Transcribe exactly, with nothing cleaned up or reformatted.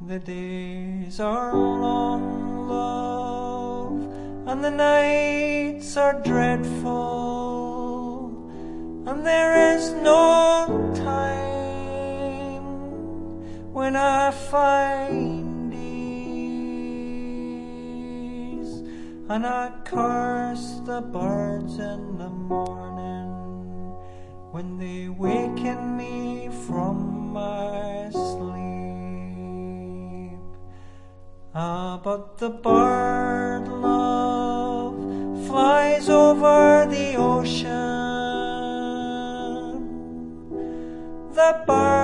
The days are long, love, and the nights are dreadful, and there is no time when I find ease, and I curse the birds in the morning when they waken me from my sleep. Ah, but the bird, love, flies over the ocean. The bird